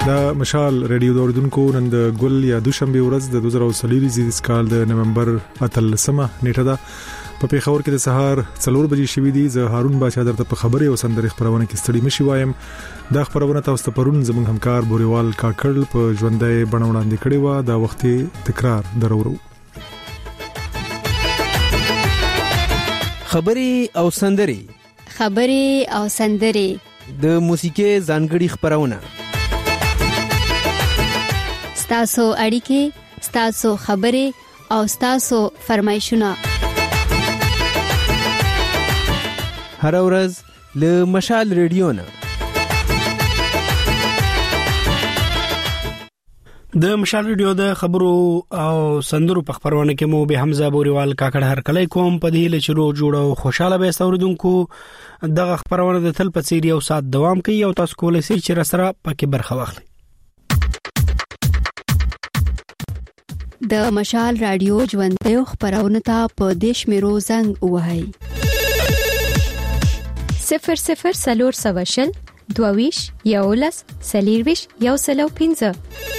دا مشال رادیو د اردوونکو نن د ګل یا دوشنبه ورځ د 2023 کال د نومبر 18مه نیټه ده په پیښور کې د سهار 4 بجې شوې دي. زه هارون بچا درته په خبري او سندري خبرونه کې ستړي مشي وایم. دا خبرونه تاسو ته پرون زموږ همکار بوريوال کاکړ په ژوندۍ بڼوړاندې کړي و. دا وختي تکرار درورو خبري او سندري د موسیقي ځانګړي خبرونه ستاسو اړیکې، ستاسو خبرې او ستاسو فرمایشونه هر ورځ له مشال ریډیو نه. د مشال ریډیو د خبرو او سندرو په خبرونه کې مو به حمزه بوريوال کاکړ هر کله کوم په دې له چلو جوړو خوشاله به اوریدونکو دغه خبرونه د تل په سیری او سات دوام کوي او تاسو کولای شئ چې راسره پکې برخه واخلئ. د مشال رادیو ژوندۍ خبرونه ته په دیش میرو زنګ وهاي 00 22 یولس سلیرویش یو سلو 15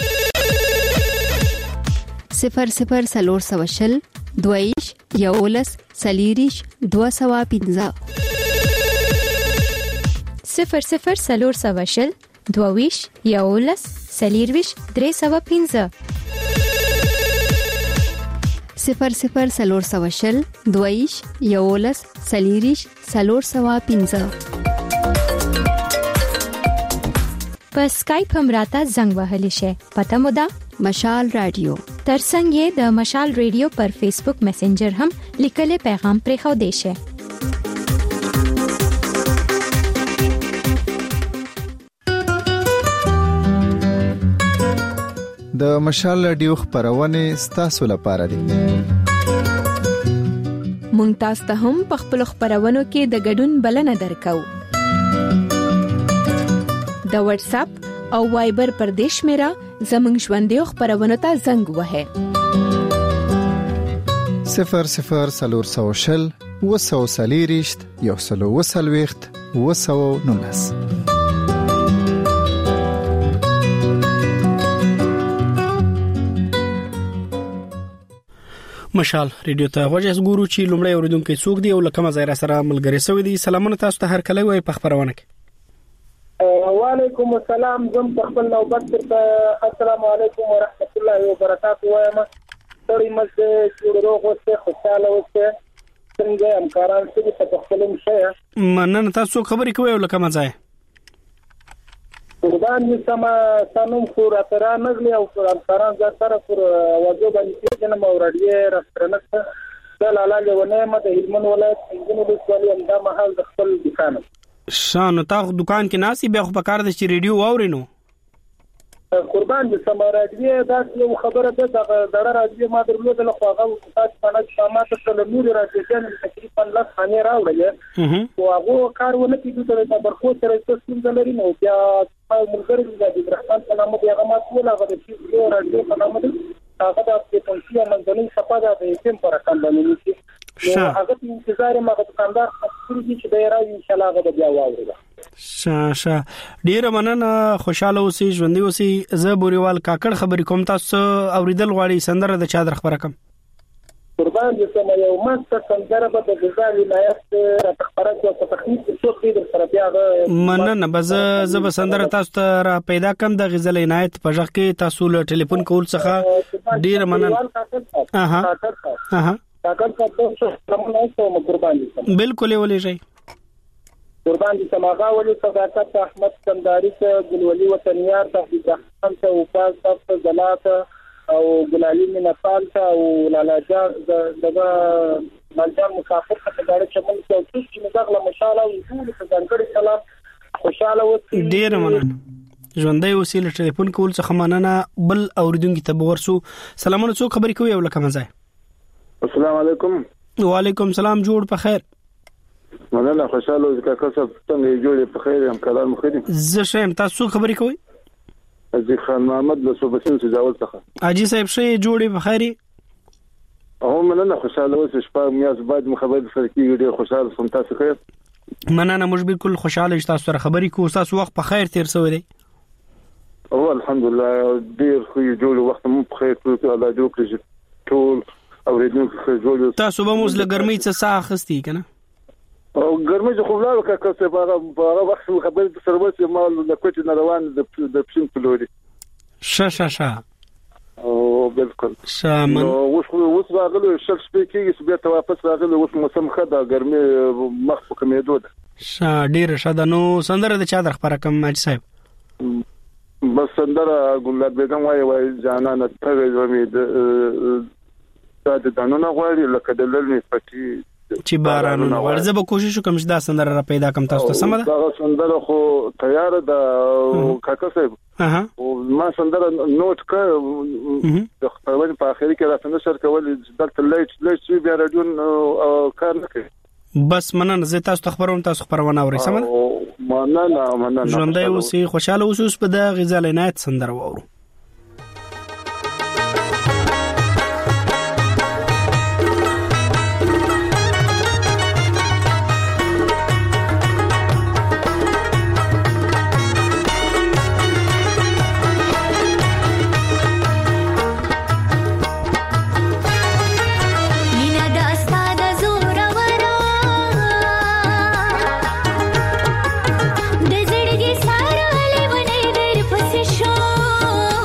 00 22 یولس سلیریش 215 00 22 یولس سلیرویش 315 00 22 یولس سلیریش 315 په اسکایپ هم راته زنګ وهلی شي. پته مو ده مشال رادیو. ترڅنګ یې د مشال رادیو پر فیسبوک میسنجر هم لیکلي پیغام پرې خو دی شي. د مشال رادیو خبرونه ستاسو لپاره دي. مونږ تاسو ته هم په خپل خبرونو کې د ګډون بلنه درکو. د واتس اپ او وایبر پر دیش میرا زمنګ ژوندۍ خبرونه ته زنګ وهه 00 وسوسلیریشت یو سلو وسلويخت وسو نونس. مشال ریډیو ته غوږ ګورو چې لومړی اوریدونکو څوک دی او لکه مزایره سره ملګری سوي دي. سلامونه تاسو ته هر کله وای په خبرونه کې. وعلیکم السلام. زم په خپل نوبت ته السلام علیکم ورحمت الله وبرکاته وایم. ستړي مزه جوړو غوښته خوشاله اوسه څنګه همکاران سره په خپل مشه مننه. تاسو خبرې کوئ لکه مزایره قربان دي سما سنوم خور اترا نغلی او همکاران ځا سره پر واجب باندې چې نو راډیو رستورانت د لاله ونه مده هلمند ولایت څنګه د سوالي امدا محل د خپل دکان شانو تا دکان کې ناسي به خو پکار د چې ریډیو واورینو قربان دي سما راډیو دا یو خبره ده د راډیو ما درلود له خواغه تاسو باندې شامات سره نور راډیو تقریبا لاس باندې راوړل او هغه کارونه کیږي د برخو سره تاسو لري نو بیا ملګری د عبدالرحمن په نامه دی هغه ما ټول هغه د راډیو په نامه دی هغه د پولیسي منځنۍ صفه ده د اسم پر رقم باندې نشي هغه په انتظار ما دکاندار خپل دي چې د راځي ان شاء الله هغه بیا واوري. شا ډیر مننه. خوشاله اوسئ ژوندۍ اوسئ. زه بوريوال کاکړ خبرې کوم. تاسو اوریدل غواړئ سندره د چا در خبره کوم قربان دي سم یو مست سندره به د غزال ولایت د خبرات او تخنیک څو خبر سره بیا مننه. بز زب سندره تاسو ته را پیدا کم د غزل عنایت په ځخ کې تاسو له ټلیفون کول څخه ډیر مننه. کاکړ تاسو قربان دي بالکل ولې شي قربان دي سماغه ولي صداقت احمد کنداری ته ګلولي وطنيار ته د ځان ته وفاز ته زلات او ګلالي منفال ته او لالاجان دغه مالجان مسافر ته غاړه چمن ته چې مدغله مشاله او ټول څنګه سلام خوشاله وتی ډیر مننه. ژوندۍ وسیله ټلیفون کول څخه مننه. بل اوریدونکو ته ورسو سلامونه څو خبرې کوي او لکه مزه. السلام علیکم. وعلیکم السلام. جوړ په خیر. مننه. خوشاله اوسئ کاکا صاحب. څنګه جوړ په خیر هم کلام مخدم. زه شم. تاسو خبرې کوئ؟ حاجی خان محمد له صوبسین سجاول څخه. حاجی صاحب شې جوړې په خیري. مننه. خوشاله اوسئ. شپه میاز باید مخبر سره کیږي. ډیر خوشاله سم. تاسو خیر؟ مننه. موږ بالکل خوشاله یو. تاسو سره خبرې کوو. تاسو وخت په خیر تیر شوی دی. او الحمدلله ډیر خو جوړ وخت مو په خیر ته الله جوړ کړی ټول اوریدونکو جوړ تاسو به موږ لګرمي څه ساه خستی کنه او ګرمي خو لاله کا څه هغه وخت خبرې سره وځي ما د کوټې نه روان د پښین په لوري شا او بالکل شامن اوس راغلو شل سپیکي چې بیا ته واپس راغلو اوس موسم خدا ګرمي مخ په کمیدو ده ډیر شاده نو سندره د چا در خبره کوم ماجي صاحب بس سندره ګلاب بیگم وای جانانه ته زمید د دانونه غواړي لکه د لړنی پټي چې بارانونه ورزه به کوشش وکم چې دا سندره را پیدا کم تاسو ته سم ده دا سندره خو تیار ده کاکا صاحب او ما سندره نوٹ کړ د خبرې په اخر کې راته نشر کول دلته لیټ بیا راډیو کار نه کوي بس مننه زه تاسو ته خبرونه تاسو خبرونه اورئ سم مننه ژوندۍ اوسئ خوشاله اوسئ په د غزل عنایت سندره واورو د زړګي سارا لېونې در پسې شو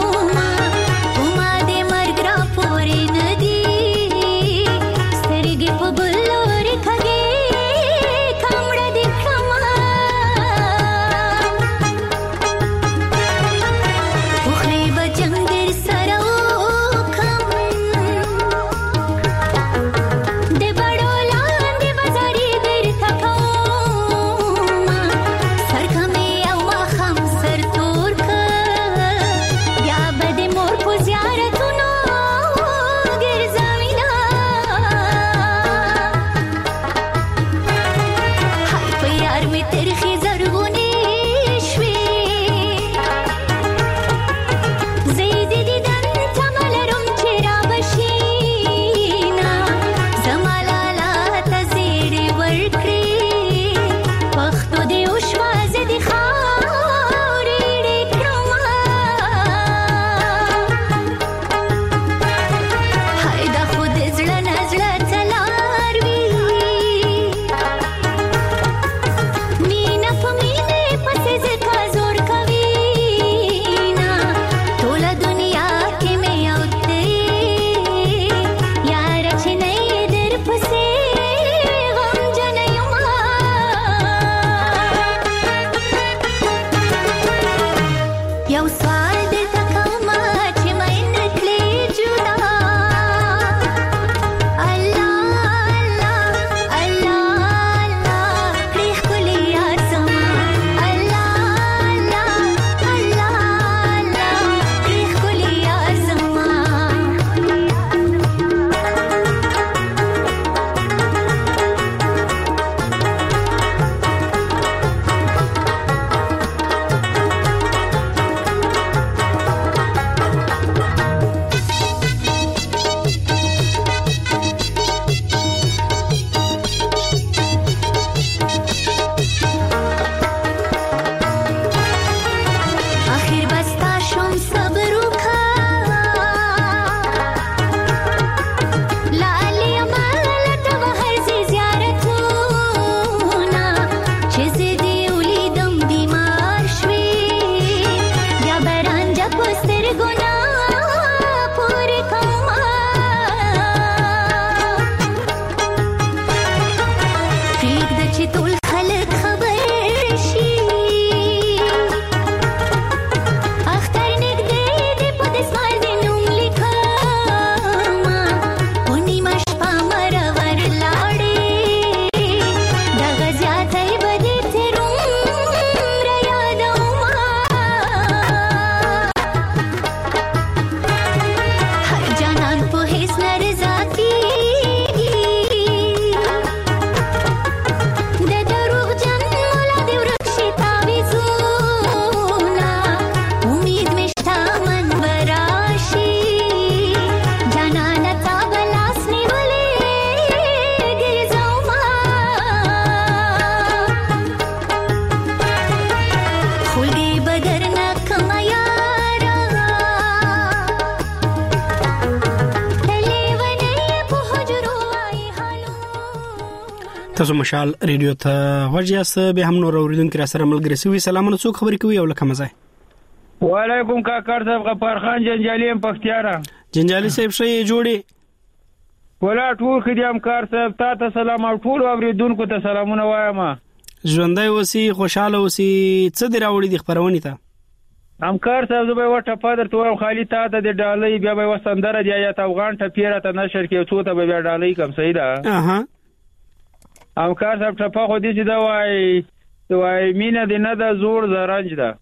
تاسو مشال ریډیو ته ورجاست به هم نور اوریدونکو را سره ملګری سوي سلامونه څوک خبرې کوي او لکه مزه وعلیکم کاکړ صاحب غفار خان جنجالي پختیارا جنجالي صاحب شې جوړي ولا ټول خدام کار صاحب ته سلام او ټول اوریدونکو ته سلامونه وایم ژوندۍ اوسې خوشاله اوسې څه دی راوړي د خبرونې ته همکار صاحب زه به وټه پادر ته خالی ته د ډالۍ بیا به وسندره دی یا افغان ټپیره ته نشر کې څو ته به ډالۍ کم صحیح ده اها همکار صاحب ټپه خو دې دا وای مینه دې نه د زور زرنج ده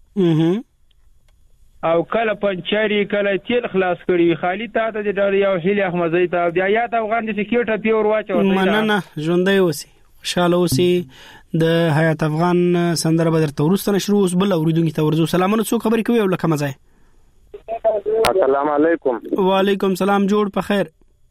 او کله پنچری کله تیل خلاص کړی خالی ته د ډالۍ او هیله احمدزی ته بیا یا افغان دې سکیورټ پیور واچو مننه ژوندۍ اوسې خوشاله اوسې د حیات افغان سندره بدر تورست نشرو اوس بل اوریدونکو ته ورزو سلامونه څوک خبرې کوي او لکه مزه السلام علیکم وعلیکم سلام جوړ په خیر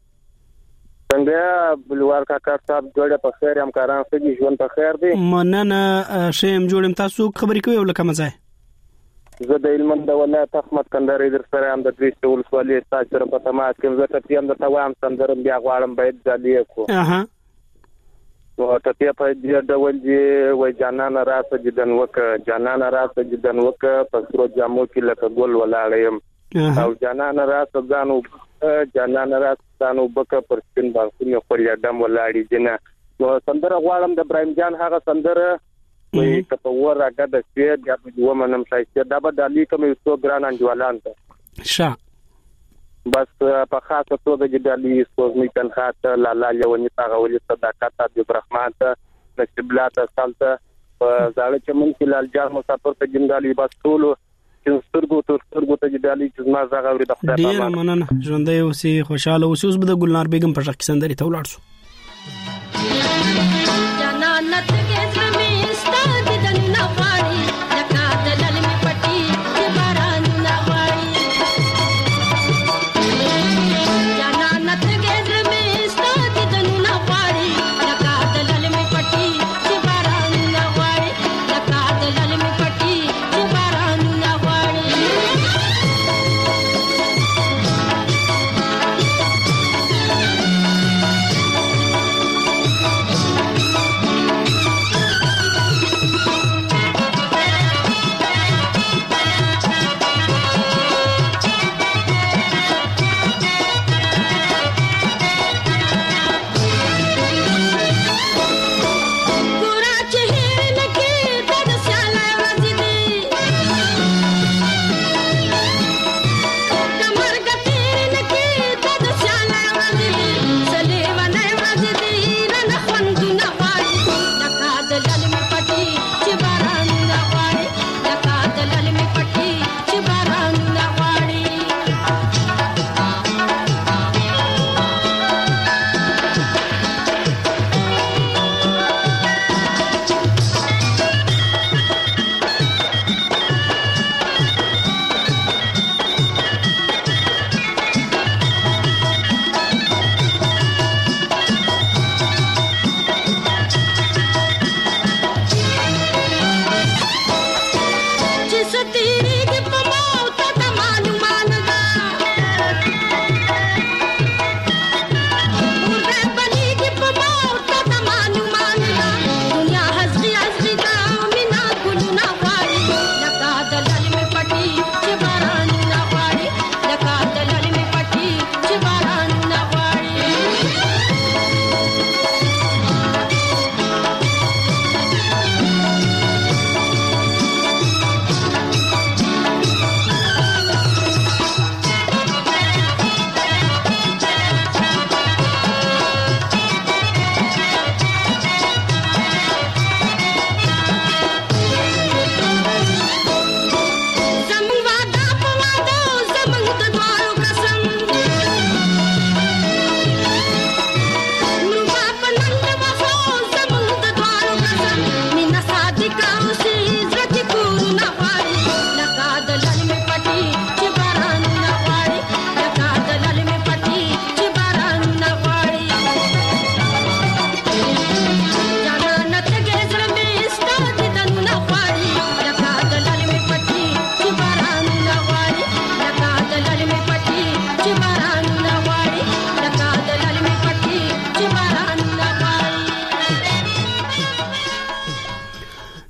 څنګه بلوار کاکا صاحب جوړ په خیر همکاران سږي ژوند په خیر دی مننه شیم جوړم تاسو خبرې کوي او لکه مزه زه د علم د ولایت احمد کندهاري در سره هم د دریشت ولسوالۍ تاسو سره په تماس کې زه ته هم د توام سندره بیا غواړم باید ځالې کو اها نو ته په دې ډول دی وای جانان راته جدن وک جانان راته جدن وک پسرو جامو کې لکه ګل ولاړم او جانان راته ځانو جانان راته ځانو بک پر سپین باندې خوریا دم ولاړی جنا نو سندره غواړم د ابراهيم جان هغه سندره وای کته ورګه د سپید یا د ومنم شایسته دا به د لیکم یو ګران انجوالان ته شا بس په خاصه توګه د دالي سوزمي تنخات لالا یونی تاغولي صداقت د برحمت نسبلات سالته زاړه چمن کې لال جان مسافر ته جنګالي بس ټول چې سترګو ته دالي چې ما زغوري د خدای په امان مننه ژوندۍ اوسې خوشاله اوسې اوس به د ګلنار بیگم په شک سندري ته ولاړ شو جنانت کې زمي ستاد د نه پاري لکه د للمي پټي چې باران نه وایي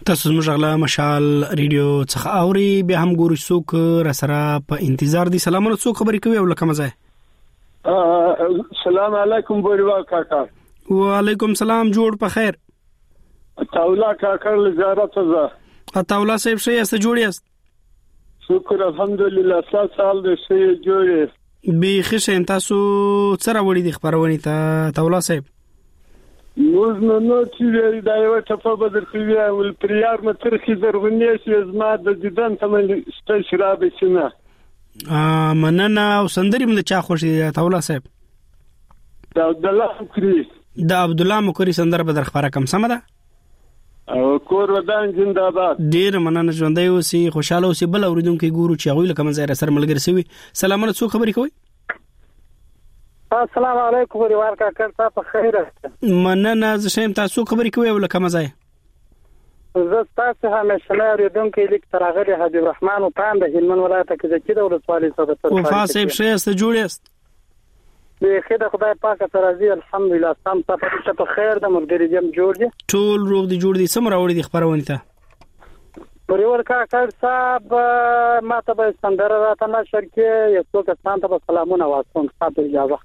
تاسو زموږ غلا مشال ریډیو څخه اوري به هم ګورو څوک را سره په انتظار دي. سلامونه، څوک خبرې کوي او لکه مزه؟ السلام علیکم بوریوا کاکا. وعلیکم سلام، جوړ په خیر. تاولا کاکا زیارت زه. تاولا صاحب شه است جوړ است؟ شکر الحمدلله. 7 سال د شي جوړ. به خشه تاسو سره وړي د خبرونه ته تاولا صاحب. نو چې دا یو ټپه بدل کوي ول پریار مترخي زرغونې شي زما د دیدن تمل ست شراب شنه. مننه. او سندري من چا خوشي تاولا صاحب؟ دا عبد الله مکری. دا عبد الله مکری سندره بدر خبره کم سم ده؟ او کور ودان زنده‌باد. ډیر مننه، ژوندۍ اوسې، خوشاله اوسې. بل اوریدونکو ګورو چې هغه لکه منځه سره ملګری سوي. سلامونه، څوک خبرې کوي؟ السلام علیکم ورور کاکا، تاسو په خیر؟ مننه. زه شیم تاسو خبرې کوي او لکه مزه؟ زه تاسو همیشه اوریدونکو لیک ترغلی حبیب الرحمن او پاند هلمند ولایت کې د کیده ولسوالۍ څخه تر وفا صاحب شه است جوړ است. به خدای خدای پاک ته راضي الحمدلله. سم تاسو په خیر د مرګري جام جوړ دي؟ ټول روغ دي جوړ دي. سم راوړي دي خبرونه ته. ورور کاکا صاحب ماته به سندره راته نشر کې یو څو کسان ته سلامونه واصوم تاسو اجازه.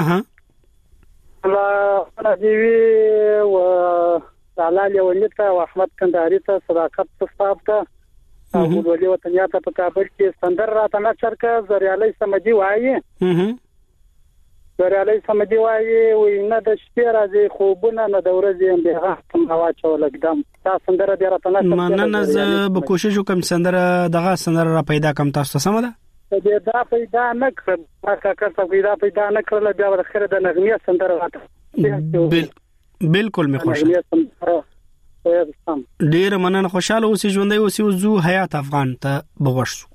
الله دې و علالي وليته او احمد کندهاري ته صداقت صاحب ته او ولي وطنيات په کابل کې سندر راته نشر کې زریالي سمدي وایي. زریالي سمدي وایي وینه د شپې راځي خوبونه نه د ورځې به هم هوا چولګدم. تاسو سندره دې راته نشر. مننه. زه به کوشش وکم سندره دغه سندره را پیدا کم. تاسو سم ده؟ دا پیدا نه کړم کاکا صاحب، دا پیدا نه کړل بیا ور خره د نغمه سندره راته. بالکل می خوشاله. ډیر مننه، خوشاله اوسې، ژوندۍ اوسې. وزو حیات افغان ته بغوښ.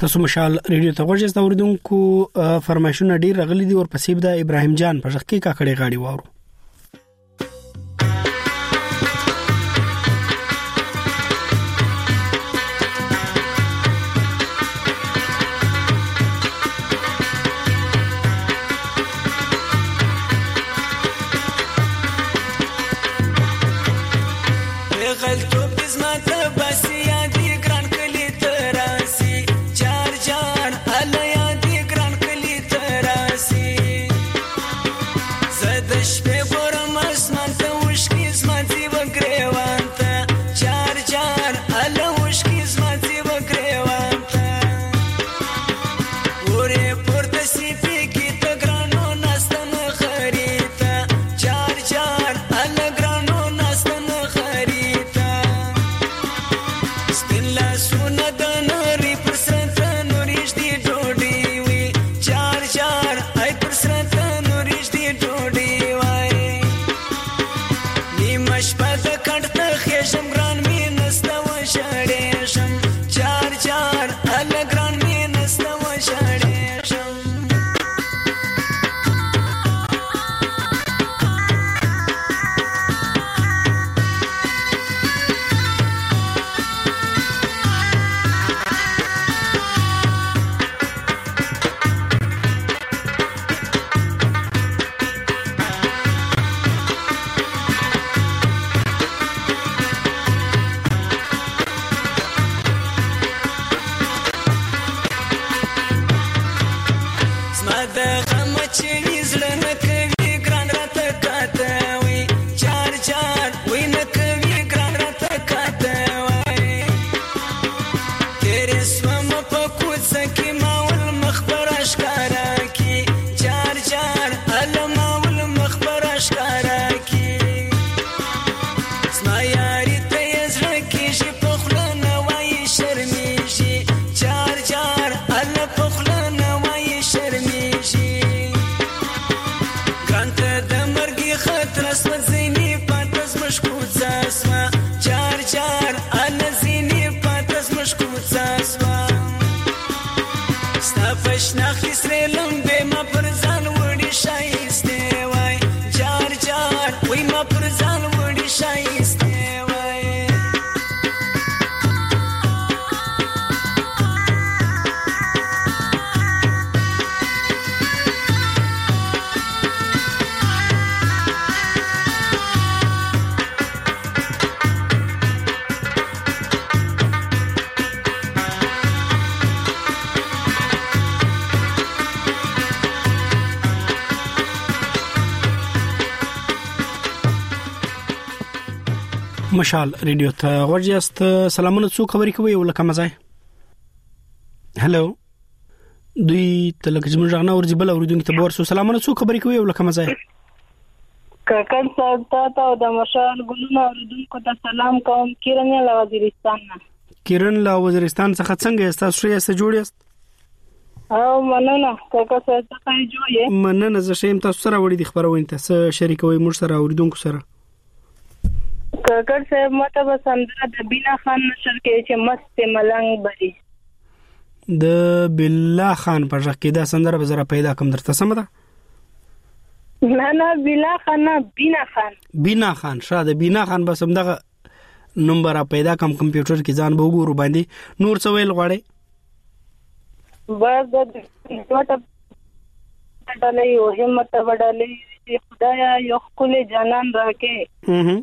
تاسو مشال ریډیو ته ورجست اوریدونکو فرمایشونه ډیر غلي دي او پسیب د ابراهیم جان په ځخ کې کاکړې غاړي وارو. مشال ریډیو ته ورجست سلامونه څو خبرې کوي ولکه مزه. هالو دوی تلک زموږ غنا ورځي بل اوریدونکو ته ورسو سلامونه څو خبرې کوي ولکه مزه. کاکړ صاحب ته او د مشال ګلونه اوریدونکو ته سلام کوم. کیرن له وزیرستان نه. کیرن له وزیرستان څخه څنګه تاسو یې جوړیست؟ او مننه کاکړ صاحب ته جوړې. مننه زه شیم تاسو سره وړي د خبرونه ته شریکوي موږ سره اوریدونکو سره. کاکړ صاحب ماته به سندره د بینا خان نشر کې چې مست ملنګ بری د بلا خان په ځکه دا سندره به زره پیدا کوم درته سم ده. نه بلا خان نه بینا خان شاده بینا خان بس هم دغه نمبر پیدا کوم کمپیوټر کې ځان به وګورو باندې نور څه ویل غواړي. بس د ټوټه ډالې او همت وډالې خدایا یو خپل جانان راکې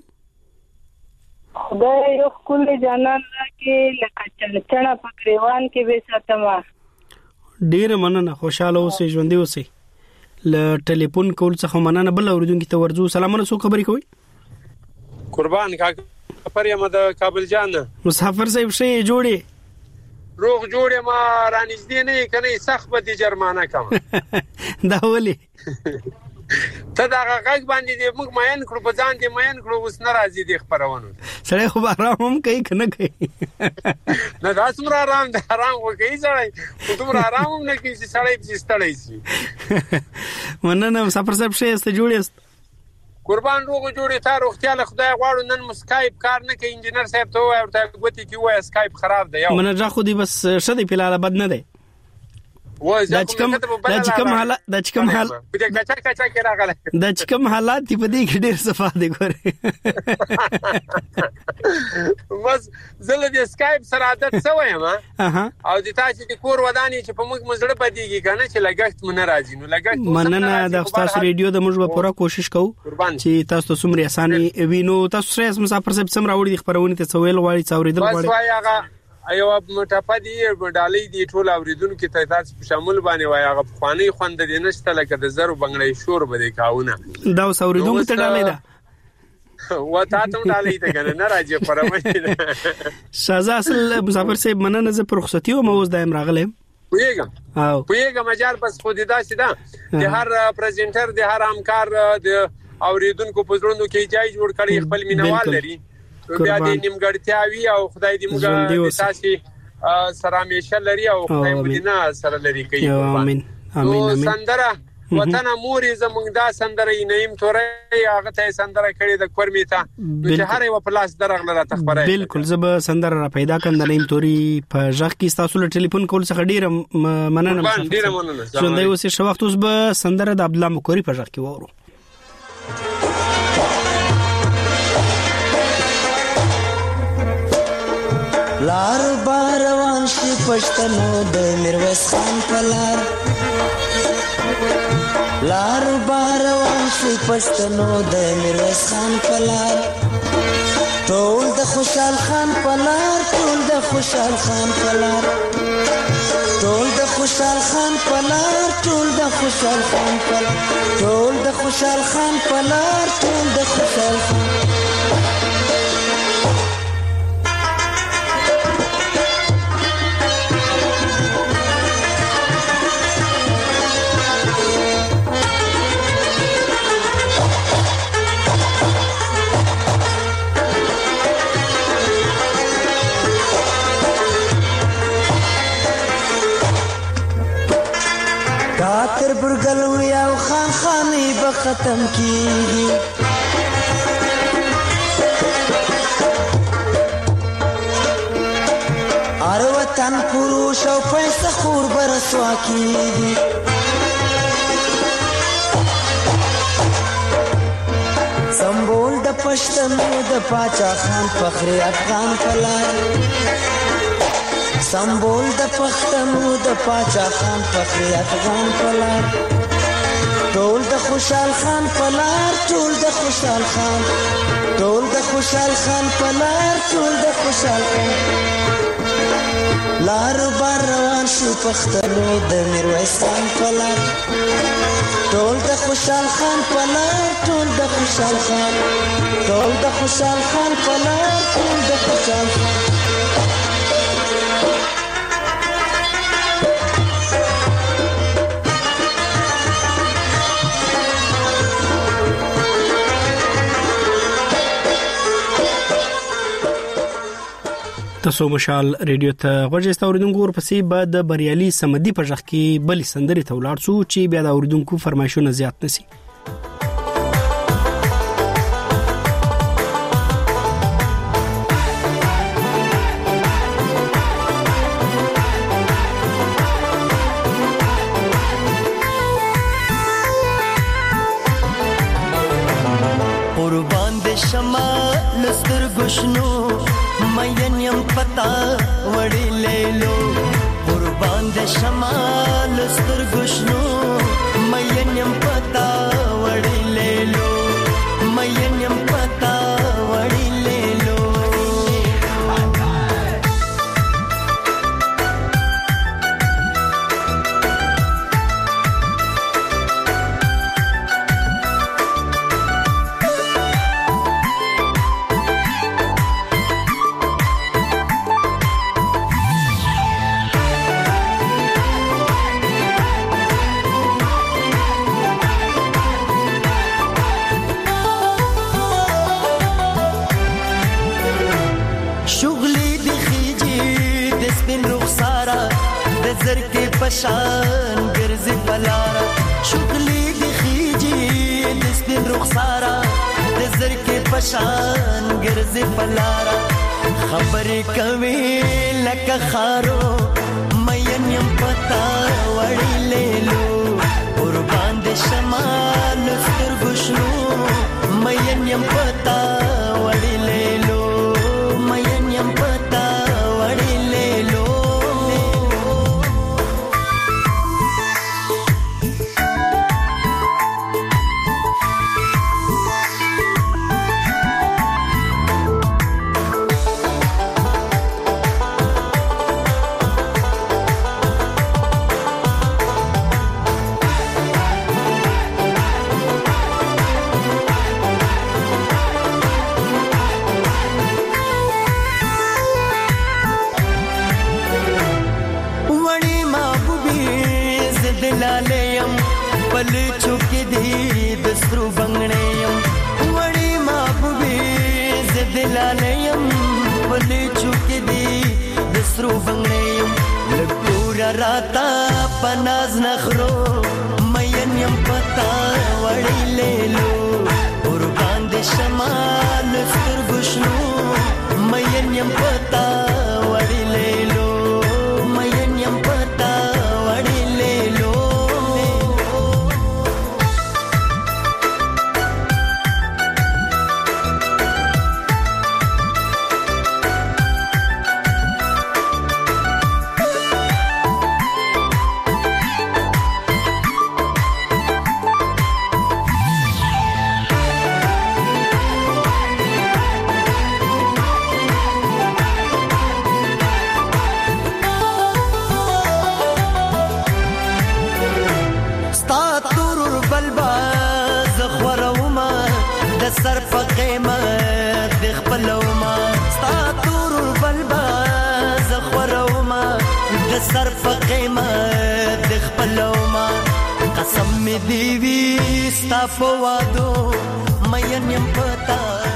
خدای یو خپل جانان راکې لکه چنچنا په گریوان کې به ساتما. ډیر مننه خوشاله اوسې ژوندۍ اوسې. ل ټلیفون کول څخه مننه بل اوریدونکو ته ورځو سلامونه څو خبرې کوي. قربان کاکا پر یم د کابل جان مسافر صاحب شي جوړي روغ جوړه ما رانځدې نه کني سخت به جرمانه کوم دا ولي ته دا غږ باندې دې موږ ماین کړو په ځان دې ماین کړو اوس ناراضي دي خبرونه سړی خو آرام هم کوي کنه کوي نه دا څومره آرام ده آرام کوي سړی څومره آرام هم نه کوي چې سړی په ستړی شي مننه مسافر صاحب شي است جوړیست قربان روغ جوړې تا روغتیا خدای غواړو نن مسکایپ کار نه کوي انجنیر صاحب ته وایي ورته غوتی کی وایي اسکایپ خراب دی یو مننه خو دې بس شدي په لاله بد نه دی دا چې کوم حالات د کچا کې راغله د چې کوم حالات په دې کې ډېر صفاده ګوري بس زله د اسکایپ سره عادت سوې ما او د تاسو د کور ودانې چې په موږ مزړه پدېږي کنه چې لګښت مونږ راځي نو لګښت مننه د تاسو ریډیو د موږ په پوره کوشش کوو چې تاسو سمري اساني وینو تاسو سره مسافر صاحب سم راوړي د خبرونه ته سویل غواړي څاوریدل غواړي بس وای هغه ایو مټاپدی ډالۍ دی ټول اوریدونکو ته تاسو په شامل باندې وای هغه خواني خوند دي نشته لکه د زرو بنگړې شور بده کاونه دا اوریدونکو ته ډالۍ ده و تا ته ډالۍ ته کنه نه راځي پرمه شازا اصل مسافر صاحب مننه زه پر رخصتي او موز دایم راغلم پویګم مجال بس خو دې داسې ده د هر پریزنټر د هر همکار د اوریدونکو په زړونو کې ځای جوړ کړي خپل مینوال لري بیا دې نیمګړتیاوي او خدای دې موږ تاسو سره همیشه لري او خدای مدینه سره لري کوي امين امين سندره وطن موري زمونږ دا سندره نیم تورې هغه ته سندره کړي د کورمیتا چې هر یو پلاس درغله را تخبره بالکل زب سندره را پیدا کړم نیم توري په ځخ کې تاسو له ټلیفون کول څخه ډیر مننه ژوندۍ اوسې شو وخت اوس به سندره د عبد الله مکوري په ځخ کې وورو لار باروان شي پښتنو د میرویس خان پلار لار باروان شي پښتنو د میرویس خان پلار ټول د خوشحال خان پلار ټول د خوشحال خان پلار ټول د خوشحال خان پلار ټول د خوشحال خان پلار ټول د خوشحال خان پلار ټول د خوشحال خان کاتر برګلوي او خان خاني به ختم کیږي ار وطن پروش او پیسې خور برسوا کیږي سمبول د پښتنو د پاچا خان فخر افغان پلار سمبول د پښتنو د پاچا خان فخر افغان پلار ټول د خوشحال خان پلار ټول د خوشحال خان ټول د خوشحال خان پلار ټول د خوشحال خان لار بار روان شو پښتنو د میرویس خان پلار ټول د خوشحال خان پلار ټول د خوشحال خان ټول د خوشحال خان پلار ټول د خوشحال خان تاسو مشال ریډیو ته غوښتل اوریدونکو ورپسې بعد د بریالي سمدي په ځخ کې بل سندري ته ولاړ شو چې بیا د اوریدونکو فرمایشونه زیات نسی قربان دې شمع لستر ګشنو مین یم پتا وړي لیلو قربان د شمال ستر ګشنو مین یم پتا وړي لیلو مین یم پتا وړي لیلو پشان ګرځي پلارا شغلي د خيجي د سپین رخسارا د زر کې پشان ګرځي پلارا خبرې کوي لکه خارو مین یم پتا وړي لیلو قربان د شمال سترګشنو مین یم پتا وړي لیلو مین یم پتا وړي لیلو لالیام پل چوکې دی د سترو بنگړېم وړي محبوبي زد لالیام پل چوکې دی د سترو بنگړېم لګورا راتا پناز نخرو مین یم پتا وړي لیلو قربان د شمال سترګشنو مین یم پتا وړي لیلو مین یم پتا وړي لیلو سر په قیمت د خپلوما ستا تور بلبا زخوروما د سر په قیمت د خپلوما قسم می دی وی ستا په وادو مین یم پتا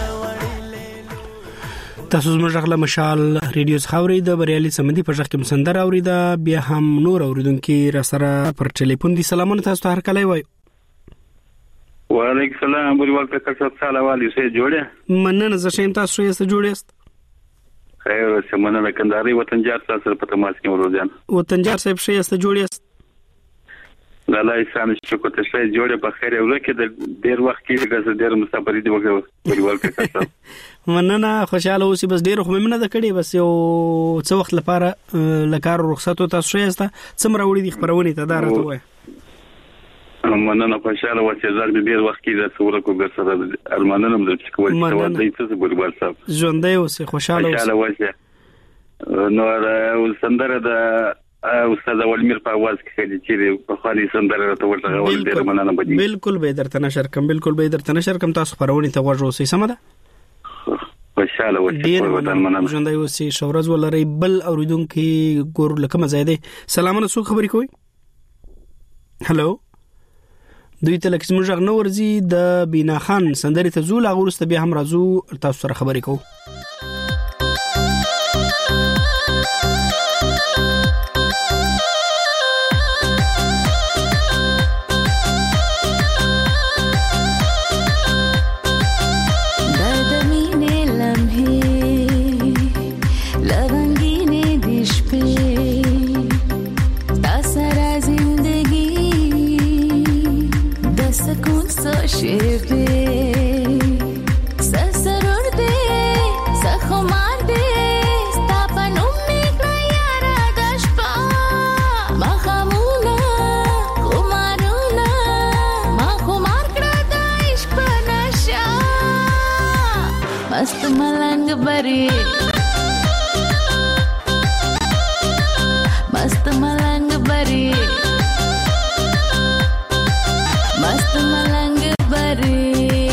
تاسو زموږ غلا مشال ریډیو خاوري د بریالي سمندي په ځخ کې مسندر اوریدا بیا هم نور اوریدونکو را سره پر ټلیفون دي سلامونه تاسو هر کله وای وعلیکم السلام بولیوال په کڅ سالا والی سه جوړه مننه زه شیم تاسو یې سره جوړیست خیر اوسه مننه کنداري وطنجار سره په تماس کې ورودان وطنجار صاحب شې سره جوړیست لاله انسان چې کوته شې جوړه په خیر ورکه د ډیر وخت کې غزه ډیر مسافرې دی وګورئ بولیوال په کڅ مننه خوشاله اوسې بس ډیر خو ممنه د کړي بس یو څو وخت لپاره لکار رخصت او تاسو یې سره څومره وړي د خبرونه ته دارته وای مننه خوشاله و چې زړه ډیر وخت کې د صورت کو ګرځره ارمانونه مې چې کوی څه وځي څه بولیوال صاحب ژوندې اوسې خوشاله اوسې نو سندره د استاد ولمیر په आवाज کې چې په خالي سندره ته ورته غوړل ډیر مننه بده بالکل به درته نشر کم بالکل به درته نشر کم تاسو پرونی ته ورځو اوسې سم ده خوشاله و چې ودان مننه ژوندې اوسې شورز ولري بل اوریدونکو ګور لکه مزایده سلامونه سو خبرې کوي هالو دوی ته لکه زموږ غنو ورزي د بینا خان سندري ته زول اغورسته بیا هم راځو تاسو سره خبرې کوو मस्त मलंग बरी मस्त मलंग बरी मस्त मलंग बरी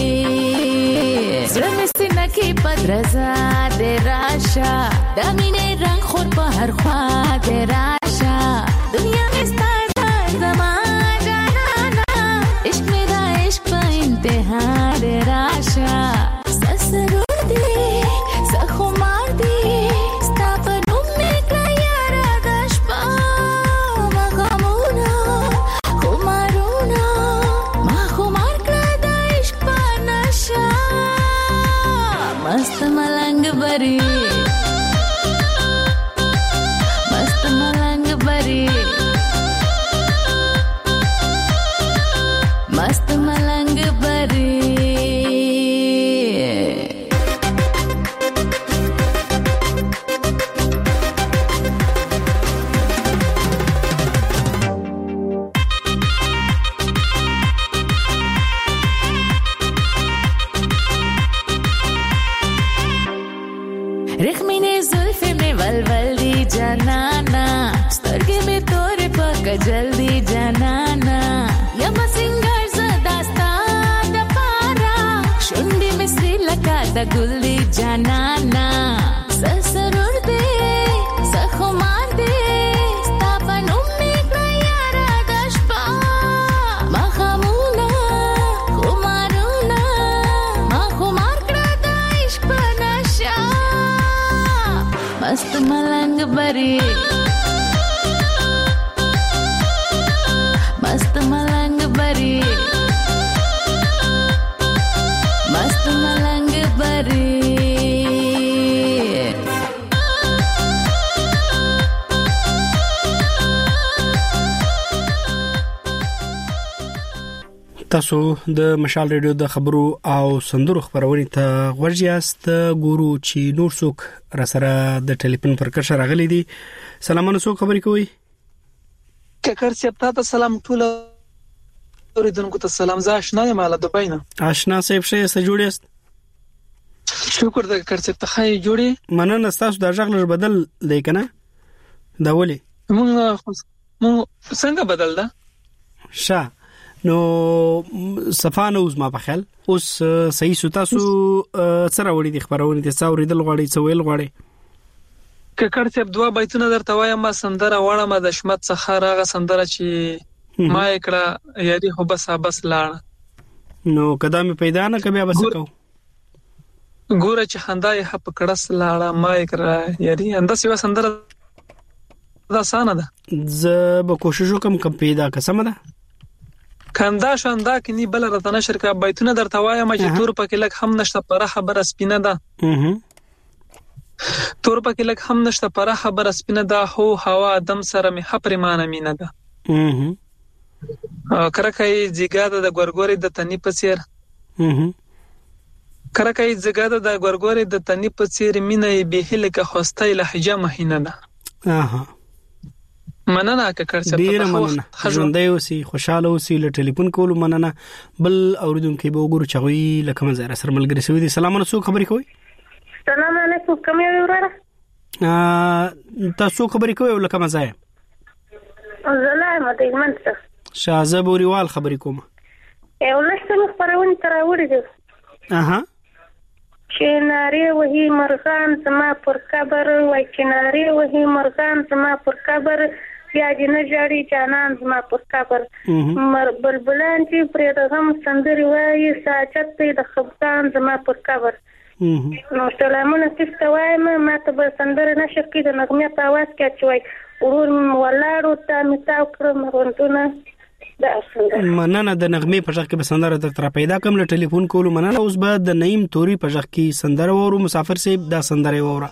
زرمستی نکی پدرزا ده راشا دامینه رنگ خور په هر خوا ده راشا دنیا مستای در زمان جانانا عشق میرا عشق په انتها ده راشا سسرو मस्त मलंग बरी मस्त मलंग बरी سپینې زلفې مې ولول دي جانانا سترګې مې تورې په کجل دي جانانا یم سنگار زداستا د پارا شونډې مې سری لکه د ګل دي جانانا سرور دې سخمار دې ستا په نوم مې کړه یاره د شپه مخامونه خمارونه ما خمار کړه د عشق په نشه مست ملنګ بری مست ملنګ بری مست ملنګ بری تاسو د مشال ریډیو د خبرو او سندرو خبرونې ته ورجیاست ګورو چې نور څوک را سره د ټلیفون پر کښ راغلي دي. سلامونه څوک خبرې کوي؟ ککر صاحب ته سلام ټول اوریدونکو ته سلام. زه آشنا یم له دوبۍ نه. آشنا صاحب شه سره جوړیاست؟ شکر د ککر صاحب ته خای جوړي. مننه تاسو د ژغلر بدل دی کنه دا ولي مونږ څنګه بدل ده شه نو صفانه اوس ما په خیال اوس صحیح سوتا سو سره وړي د خبرونه د څاوري دل غړي څویل غړي ککر صاحب دوا بیتونه درته وایم ما سندره واړه ما د شمت څخه راغه سندره چې ما کړه یاري خو بس لاړ نو قدم پیدا نه کبه بس کو ګوره چې خندای حق کړس لاړه ما کړه یاري انده سیوا سندره دا سانه ده ز به کوشش وکم کم پیدا قسم ده کندا شاندا کني بل رته نشر کا بیتونه درته وایم چې تور پکې لک هم نشته پر خبره سپینه ده تور پکې لک هم نشته پر خبره سپینه ده هو هوا دم سره می حپرمانه مینه ده کرکای زیګاده د ګورګوري د تنی په سیر کرکای زیګاده د ګورګوري د تنی په سیر مینه به هلکه خوسته لهجه مهینه ده مننه ککر څه ډیر مننه ژوندۍ اوسې خوشاله اوسې له ټلیفون کولو مننه بل اوریدونکو به وګورو چې وی لکه مزه سره ملګری سوي دي. سلامونه څو خبرې کوي؟ سلام علیکم کوم یو وراره تاسو خبرې کوي لکه مزه زلای مته منځه شازه بوريوال خبرې کوم یو لسته خبرونه تر وړي دي چناري وهي مرغان زما پر قبر وای چناري وهي مرغان زما پر قبر یا جن جړی جانان زما پر قبر بلبلان چې پر دغم سندري وای ساجت د خبران زما پر قبر نو سلامونه تاسو وایم ما ته به سندره نشکې د نغمه په आवाज کې چوي ورور ولاړو ته متاو کړم ورته مننه د نغمه په ځخ کې به سندره در پیدا کوم له ټلیفون کولو مننه اوس به د نعیم توري په ځخ کې سندره ورو مسافر سیب دا سندره وره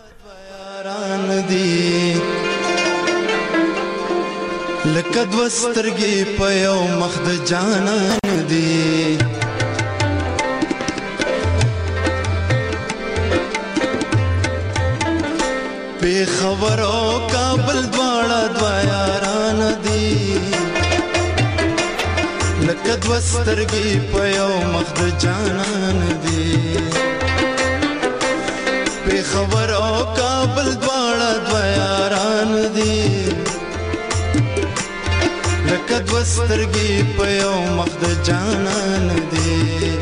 لکه دوسترګي په یو مخ د جانان دی به خبرو کابل دواړه دویاران دی لکه دوسترګي په یو مخ د جانان دی به خبرو کابل دواړه دویاران دی لکه دوسترګي په یو مخ د جانان دی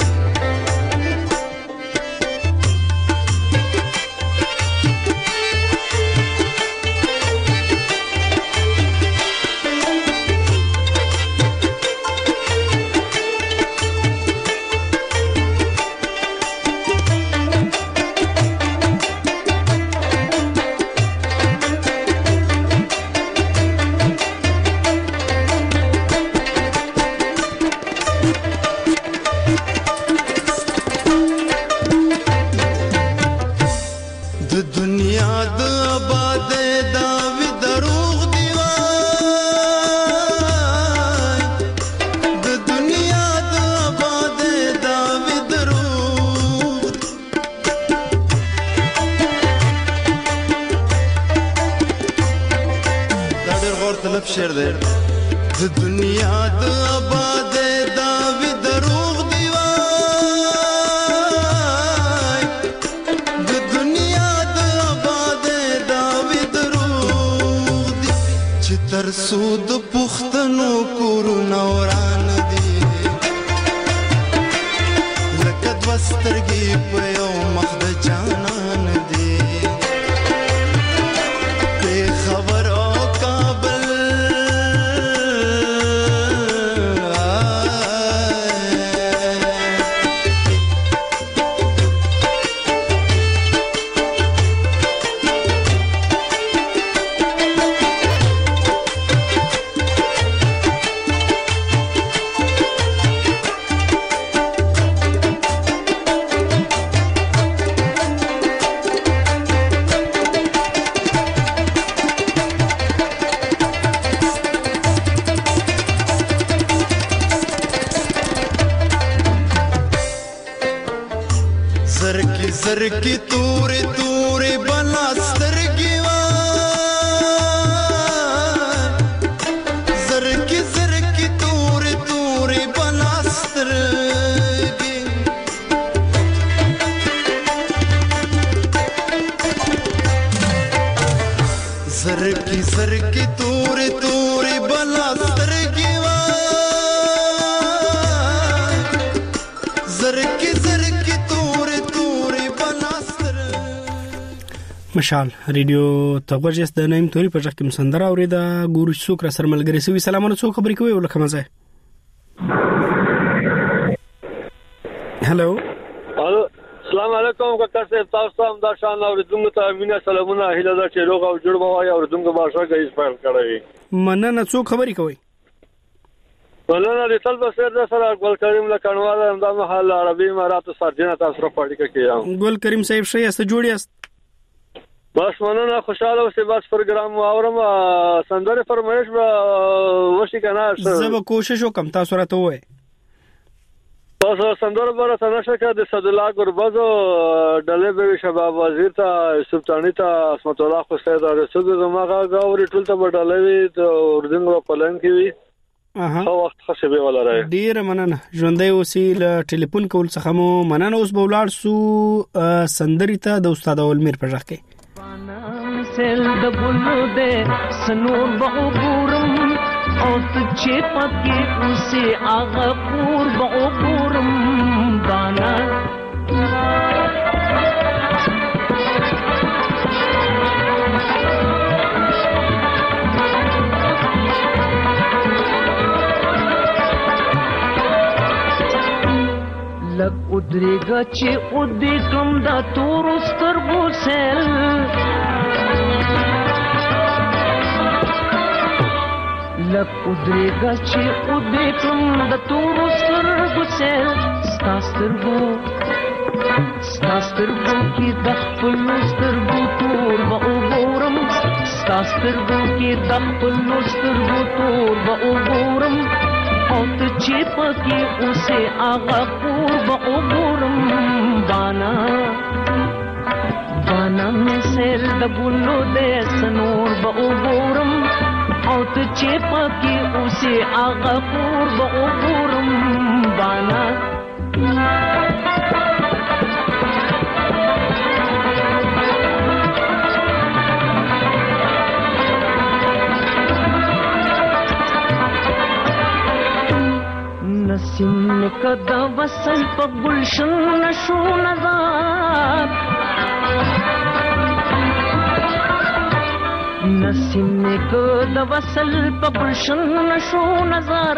شعر دی د دنیا د آباد دا وی دروغ دی وای د دنیا د آباد تر سود پختنو کورونه وران دي لکه دوسترګي په یو مخ د جانان دي په خبر او کابل زرکی توری توری بلاسترگی وای زرکی زرکی توری توری بلاسترگی زرکی زرکی توری توری بلاسترگی وای زرکی زرکی مشال ریډیو تغوجس د نیم توري په ځخ کې مسندره اوریدا ګورو څوک را سر ملګری سوي سلامونه څوک خبرې کوي ولکه مزه هالو السلام علیکم ډاکټر صاحب تاسو هم دا شان اوریدونکو ته مینه سلامونه هیله ده چې روغ او جوړ وای اوریدونکو باشا غیس پیل کړی مننه څوک خبرې کوي ولنه د تل بسر د سره ګل کریم لکنواله د محل عربي امارات سرجنه تاسو په اړه کې یم ګل کریم صاحب شې است جوړیاست بس مننه خوشاله اوسې بس پروګرام اورم سندره فرمایش وشي کنه زه به کوشش وکم تاسو راته وای تاسو سندره بره تنشه کې د صد الله قربازو ډلې به شباب وزیر ته سلطانی ته اسمت الله خو سید رسول زماغه غاوري ټول ته ډلې د اردن په پلان کې وي او وخت خشبه ولا راي ډیر مننه ژوندۍ اوسې ل ټلیفون کول څخه مو مننه اوس به ولاړ سو سندري ته د استاد اولمیر په ځخ کې سل د بولو دے سنور بغورم او تچې پکې اوسه هغه پور بغورم بانا لک ودریګه چې ودې کوم دا تور سترګو سل لک ودریګه چې ودې کوم دا تور سترګو سل ستاسترګو کې د خپل سترګو تور به وګورم ستاسترګو کې د خپل سترګو تور به وګورم او ته چې پکې اوسه هغه پور به وګورم بانا مې سر د ګلو دې سنور به وګورم او ته چې پکې اوسه هغه پور به وګورم بانا نسیم کدا وصل په گلشن نشو نظر نسیم کدا وصل په گلشن نشو نظر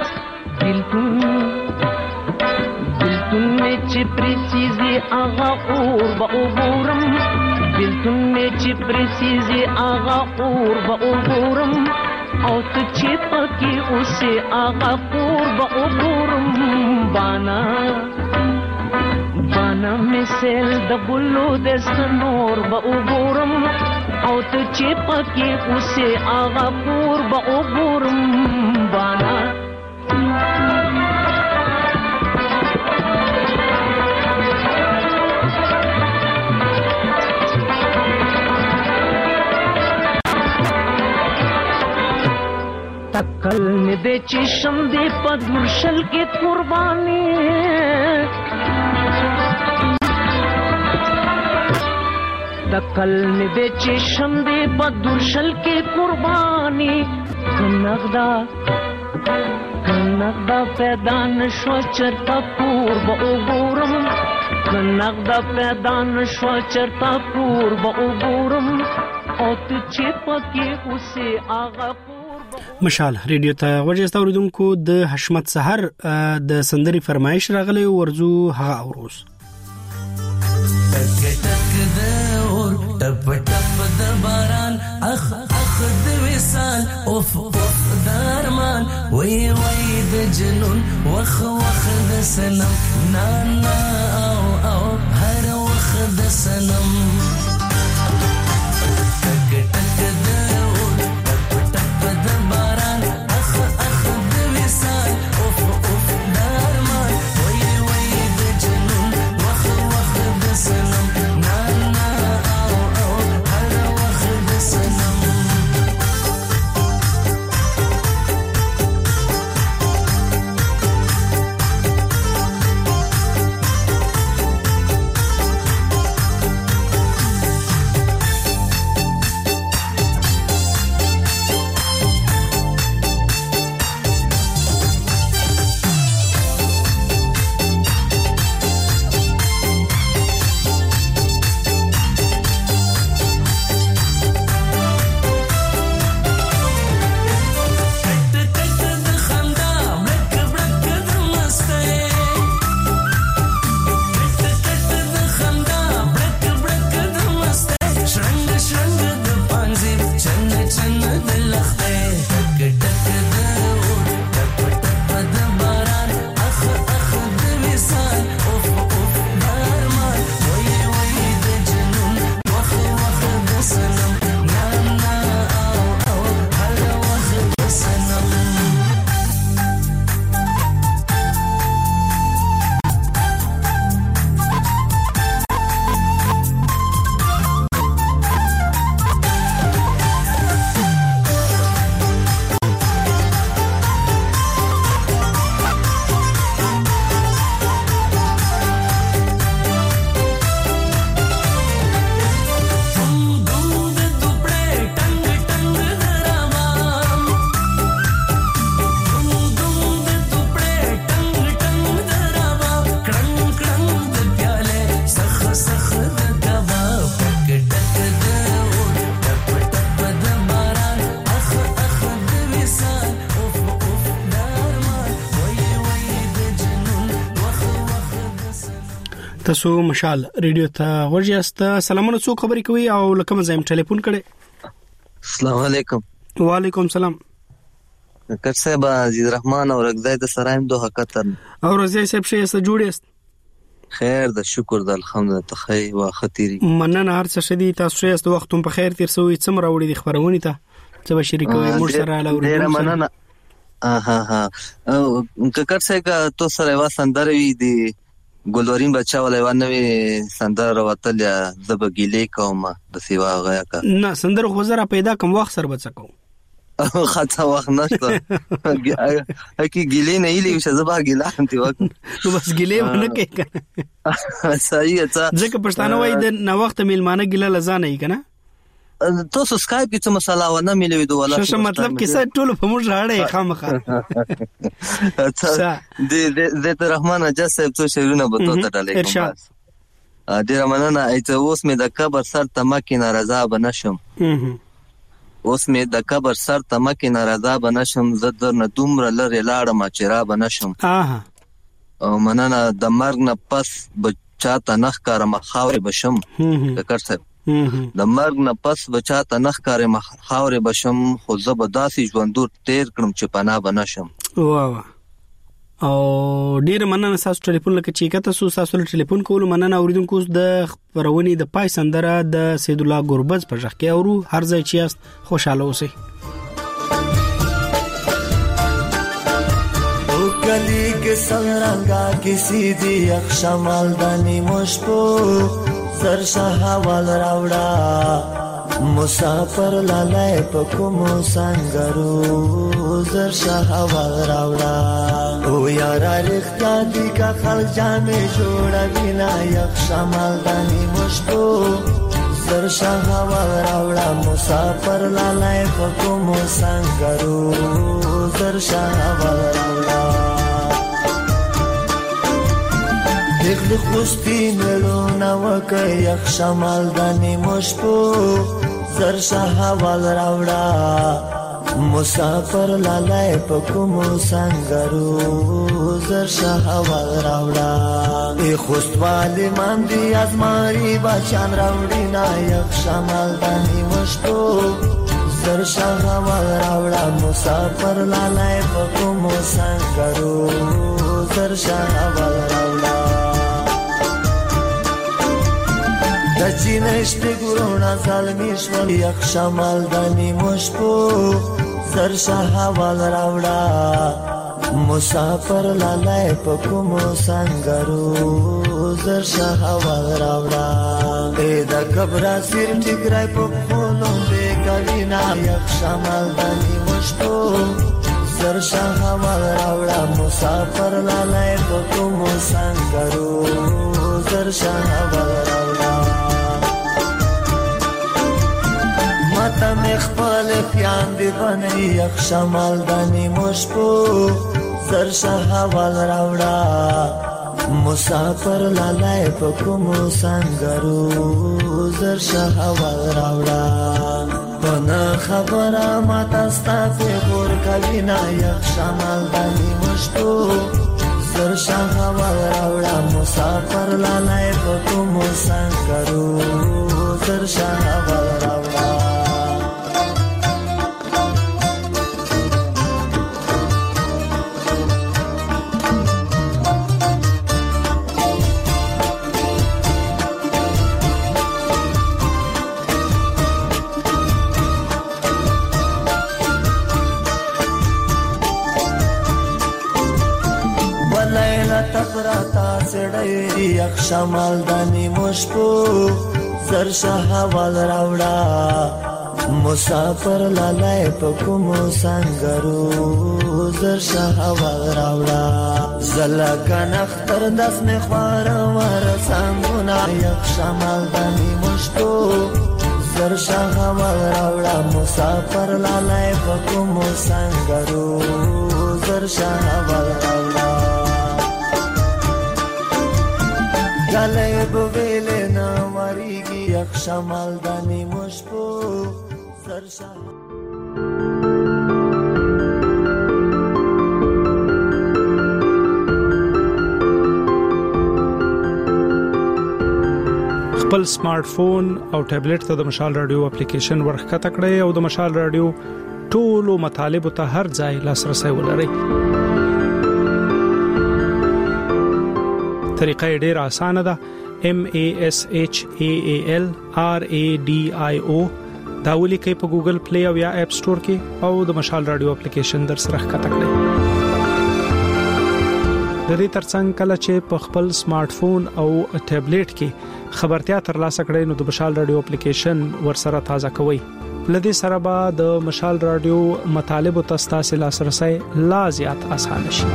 دلتون میں چپری چیزی آغا اور با اوگورم دلتون میں چپری چیزی آغا اور با اوگورم او ته چې پکې اوسه هغه پور به وګورم بانا مې سل د ګلو د سنور به وګورم او ته چې پکې اوسه هغه پور به وګورم بانا تکل نه دې چې شم دې په مرشل کې قرباني تکل نه دې چې شم دې په مرشل کې قرباني نغدا پیدا نشو چرتا کور با وګورم نغدا پیدا نشو چرتا کور با وګورم او ته چې پکې اوسې هغه مشال ریډیو ته ورجسته اوریدونکو د حشمت سحر د سندري فرمایش راغلی ورزو ها اوروز تک تک د اور ټپ ټپ د باران اخ اخ د وصال اوف اوف درمان وی وی د جنون وخ وخ د سنم نا نا او او هر وخ د سنم تک تک د اور ټپ ټپ د باران اخ اخ د وصال اوف اوف درمان وی وی د جنون وخ وخ د سنم نا نا او او هر وخ د سنم تاسو مشال ریډیو ته ورجسته سلامونه څو خبرې کوي او لکه مزایم ټلیفون کړي السلام علیکم وعلیکم السلام کټ صاحب عزیز رحمان او رغزای د سرایم دوه حقیقت او رضای صاحب شې سره جوړیست خیر د شکر د الحمدلله ته خی وا خطيري مننه هر څه شدي تاسو شې وختم په خیر تیر سوې څم راوړي د خبرونه ته څه به شریکوي مور سره لاوري ډیر مننه ها کټ صاحب تو سره واسندر وی دی ګلورین بچا ولې ونوي سندر وتل یا زبګیلې کوم د سیوا غیا کا نه سندر خو زرا پیدا کوم وخت سر بچکو خاطه وخت نشته کی ګیلې نه ایلی چې زبا ګیلا انت وخت نو بس ګیلې ونه کې صحیح اته ځکه پښتانه وای د نو وخت میلمانه ګیلا لزانه ای کنه تاسو سکایپ کې څه مساله ونه ملوي دوه ولا څه مطلب کې څه ټول په موږ راړې خامخا د رحمان اجازه صاحب څه شیرونه بتو ته ډالې ارشاد ډیر مننه ایته اوس مې د قبر سر تمکه ناراضه بنشم اوس مې د قبر سر تمکه ناراضه بنشم زدر نه دومره لری لاړم چې را بنشم او مننه د مرګ نه پس بچاته نخ کار مخاوري بشم کړ صاحب د مرګ نه پس بچاته نخ کار مخاوري بشم خو زبرداسي ژوندور تیر کړم چې پناه بنشم واه او ډیر مننه تاسو ټلیفون لکه چې کته تاسو ټلیفون کول مننه اوریدونکو د خبرونې د پای سندره د سید الله ګوربز په ځخ کې اورو هر ځای چې است خوشاله اوسئ او کلی کې څنګه کسی دی اخشمال دانی مشپو سر شهوال راوړه مسافر لالای پکوم سنگرو زر شهوال راوړه او یار رښتیا دی کا خل جامې جوړ وینا یک شمال دانی مشکو زر شهوال راوړه مسافر لالای په کومو سنگرو زر شهوال راوړه دغه خوستي ملونه وکي یخ شمال دني مشپو زر شهوال راوړه مسافر لالای په کومو سنگرو زر شهوال راوړه ای خوستوالی من دی از ماری بچان راوړي نا یخ شمال دني مشپو زر شهوال راوړه مسافر لالای په کومو سنگرو زر شهوال راوړه دچینش بگرونا ظلمیش ولی یک شمال دنی مشپو زر شهوال راوڑا مسافر لالای پا کمو سنگرو زر شهوال راوڑا ایدا کبرا سیر ٹکرائی پا پولون بے کلینا یک شمال دنی مشپو زر شهوال راوڑا مسافر لالای پا کمو سنگرو زر شهوال راوڑا ماتا مخبال خیان دی بنی یک شمال دنی مشپو زر شهوال راوڑا مسافر لالای پا کمو سنگرو زر شهوال راوڑا بنا خبرا ماتا ستا پی غور کلینا یک شمال دنی مشپو زر شهوال راوڑا مسافر لالای پا کمو سنگرو زر شهوال راوڑا تفراتا سڑی یک شمال دنی مشپو زر شهوال راوڑا مسافر لالای پا کمو سنگرو زر شهوال راوڑا زلکن اختر دست مخوارم ورسانگونا یک شمال دنی مشپو زر شهوال راوڑا مسافر لالای پا کمو سنگرو زر شهوال راوڑا گلے بویلے نا مریگی یک شمال دنی مشپو زرشا خپل سمارټ فون او ټابلیټ ته د مشال رادیو اپلیکیشن ورخه تکړه او د مشال رادیو ټولو مطالب ته هر ځای لاسرسي ولرئ طریقه ډیر اسانه ده MASHAALRADIO دا ولیکئ په ګوګل پلی او یا اپ سٹور کې او د مشال رادیو اپلیکیشن در سره ښکته کړئ د دې ترڅنګ کله چې په خپل سمارټ فون او ټابلیټ کې خبرتیا ترلاسه کړئ نو د مشال رادیو اپلیکیشن ورسره تازه کوئ لدې سره به د مشال رادیو مطالب او تاسو لاسرسي لا زیات اسانه شي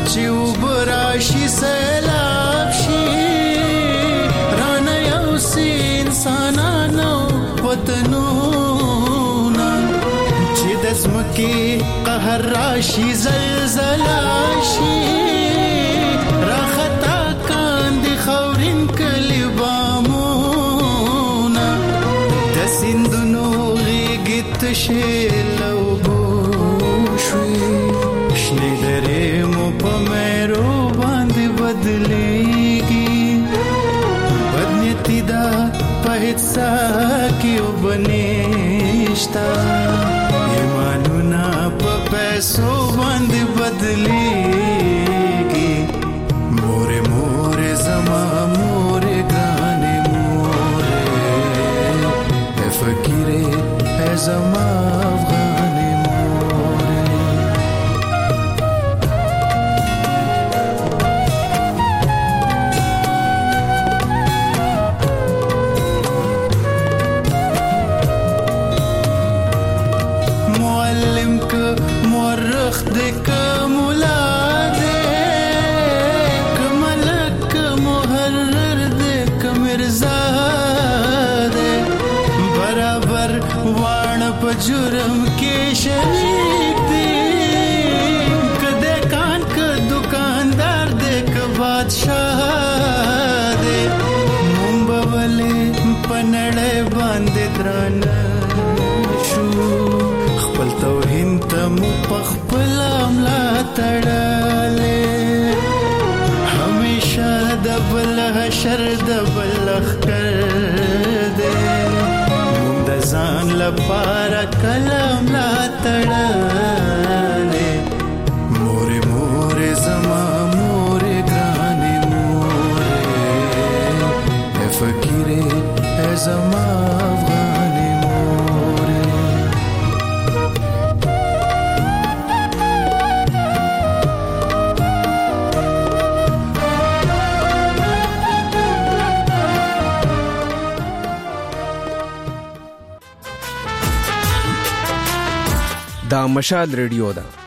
چې وبراشي سیلاب شي رانه یو سي انسانانو وطنونه چې د ځمکې قهر راشي زلزله شي راخطا کاندي خاورین کلي بامونه د سیندونو غیږې تشې له اوبو شوې شنې درې مو په مېرو باندې بدلېږي بدنیتي دا په هېڅ څه کې اوبه نشته ایمانونه په پیسو باندې بدلېږي مورې مورې زما مورې ګرانې مورې ای فقیرې ای زما افغانې مورې معلم که مورخ دې که ملا دې که ملک که محرر دې که مرزا دې برابر واڼه په جرم کې شریک دې که دکان که دکاندار دې که بادشاه دې مونږ به ولې په نړۍ باندې درانه شو خپل توهین ته مو پخپل املا تړلې همیشه د بل حشر د بل لخر دې مونږ د ځان لپاره کلم لا تړلې مورې مورې زما مورې ګرانې مورې ای فقیرې ای زما افغانې مورې دا مشال ریډیو ده